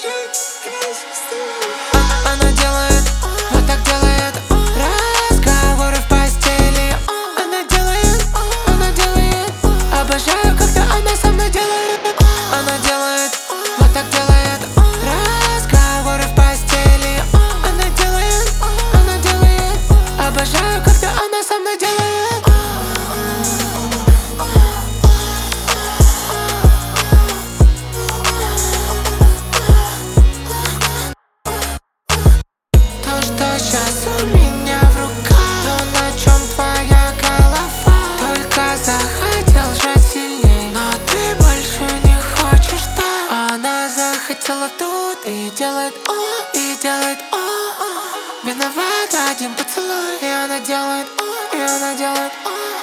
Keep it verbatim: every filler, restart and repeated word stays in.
Она делает, вот так делает разговоры в постели. Она делает, она делает, обожаю, когда она со мной делает. Она делает, вот так делает разговоры в постели. Она делает, она делает, обожаю, когда она со мной делает. То, что сейчас у меня в руках, то, на чем твоя голова. Только захотел жать сильней, но ты больше не хочешь так. Она захотела тут и делает о, и делает о. Виноват один поцелуй, и она делает о, и она делает о.